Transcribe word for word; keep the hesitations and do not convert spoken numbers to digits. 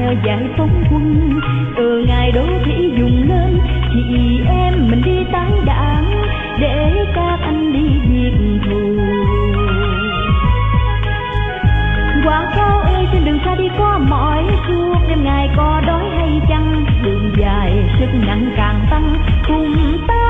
mơ giải phóng quân, từ ngày đô thị dùng lên chị em mình đi tái đảng để các anh đi diệt thù. Quảng Cáo ơi, trên đường xa đi có mỏi, suốt đêm ngày có đói hay chăng, đường dài sức nặng càng tăng cùng ta